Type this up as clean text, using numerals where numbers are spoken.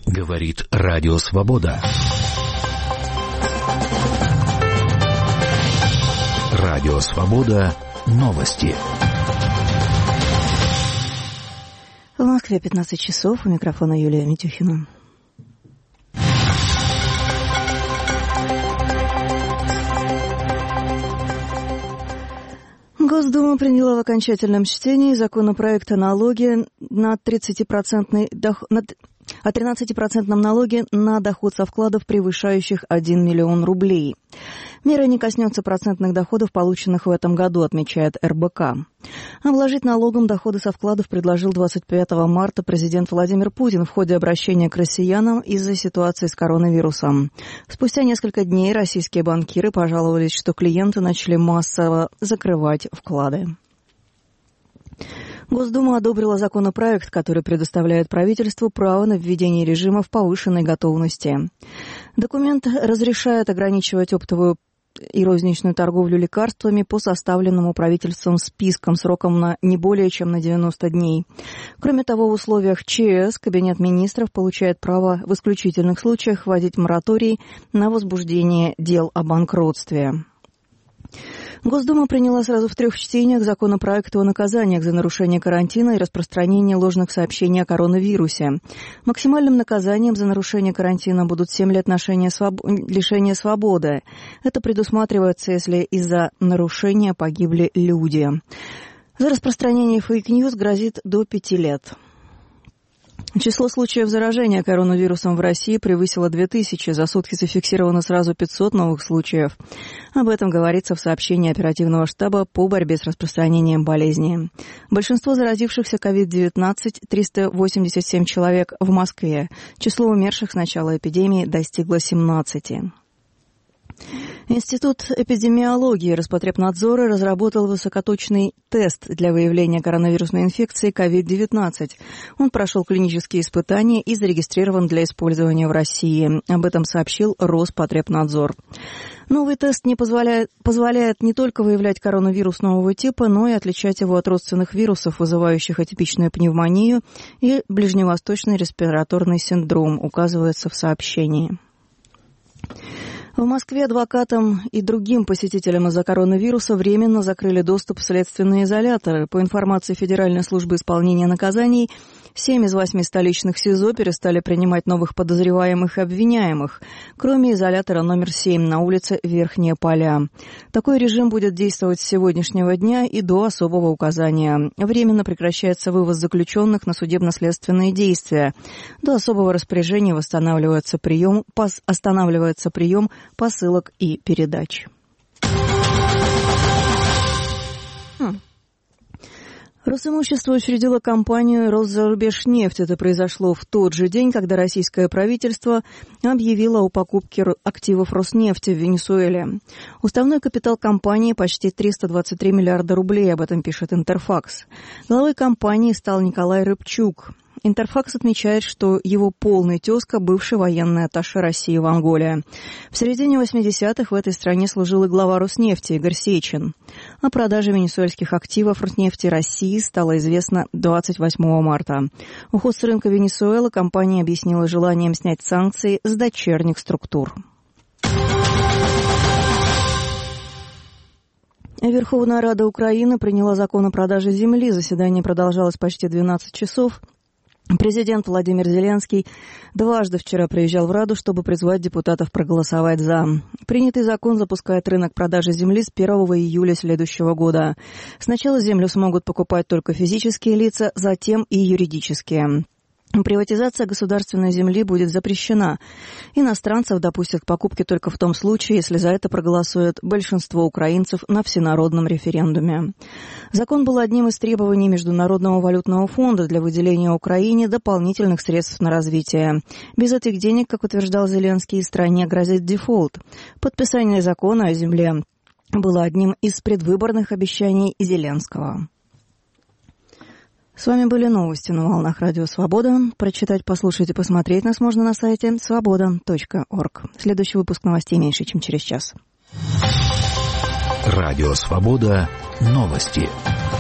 Говорит Радио Свобода. Радио Свобода. Новости. В Москве 15 часов. У микрофона Юлия Митюхина. Госдума приняла в окончательном чтении законопроект о налоге на 13% налоге на доход со вкладов, превышающих 1 миллион рублей. Мера не коснется процентных доходов, полученных в этом году, отмечает РБК. Обложить налогом доходы со вкладов предложил 25 марта президент Владимир Путин в ходе обращения к россиянам из-за ситуации с коронавирусом. Спустя несколько дней российские банкиры пожаловались, что клиенты начали массово закрывать вклады. Госдума одобрила законопроект, который предоставляет правительству право на введение режимов повышенной готовности. Документ разрешает ограничивать оптовую и розничную торговлю лекарствами по составленному правительством спискам сроком на не более чем на 90 дней. Кроме того, в условиях ЧС Кабинет министров получает право в исключительных случаях вводить мораторий на возбуждение дел о банкротстве. Госдума приняла сразу в 3 чтениях законопроект о наказаниях за нарушение карантина и распространение ложных сообщений о коронавирусе. Максимальным наказанием за нарушение карантина будут 7 лет лишения свободы. Это предусматривается, если из-за нарушения погибли люди. За распространение фейк-ньюс грозит до 5 лет. Число случаев заражения коронавирусом в России превысило 2000. За сутки зафиксировано сразу 500 новых случаев. Об этом говорится в сообщении оперативного штаба по борьбе с распространением болезни. Большинство заразившихся COVID-19 – 387 человек в Москве. Число умерших с начала эпидемии достигло 17. Институт эпидемиологии Роспотребнадзора разработал высокоточный тест для выявления коронавирусной инфекции COVID-19. Он прошел клинические испытания и зарегистрирован для использования в России. Об этом сообщил Роспотребнадзор. Новый тест позволяет не только выявлять коронавирус нового типа, но и отличать его от родственных вирусов, вызывающих атипичную пневмонию и ближневосточный респираторный синдром, указывается в сообщении. В Москве адвокатам и другим посетителям из-за коронавируса временно закрыли доступ в следственные изоляторы. По информации Федеральной службы исполнения наказаний, 7 из 8 столичных СИЗО перестали принимать новых подозреваемых и обвиняемых, кроме изолятора номер 7 на улице Верхние Поля. Такой режим будет действовать с сегодняшнего дня и до особого указания. Временно прекращается вывоз заключенных на судебно-следственные действия. До особого распоряжения останавливается прием посылок и передач. Росимущество учредило компанию «Росзарубежнефть». Это произошло в тот же день, когда российское правительство объявило о покупке активов Роснефти в Венесуэле. Уставной капитал компании почти 323 миллиарда рублей, об этом пишет Интерфакс. Главой компании стал Николай Рыбчук. Интерфакс отмечает, что его полный тезка – бывший военный атташе России в Анголе. В середине 80-х в этой стране служил и глава Роснефти Игорь Сечин. О продаже венесуэльских активов Роснефти России стало известно 28 марта. Уход с рынка Венесуэлы компания объяснила желанием снять санкции с дочерних структур. Верховная Рада Украины приняла закон о продаже земли. Заседание продолжалось почти 12 часов. Президент Владимир Зеленский дважды вчера приезжал в Раду, чтобы призвать депутатов проголосовать «за». Принятый закон запускает рынок продажи земли с 1 июля следующего года. Сначала землю смогут покупать только физические лица, затем и юридические. Приватизация государственной земли будет запрещена. Иностранцев допустят к покупке только в том случае, если за это проголосует большинство украинцев на всенародном референдуме. Закон был одним из требований Международного валютного фонда для выделения Украине дополнительных средств на развитие. Без этих денег, как утверждал Зеленский, стране грозит дефолт. Подписание закона о земле было одним из предвыборных обещаний Зеленского. С вами были новости на волнах Радио Свобода. Прочитать, послушать и посмотреть нас можно на сайте svoboda.org. Следующий выпуск новостей меньше, чем через час. Радио Свобода. Новости.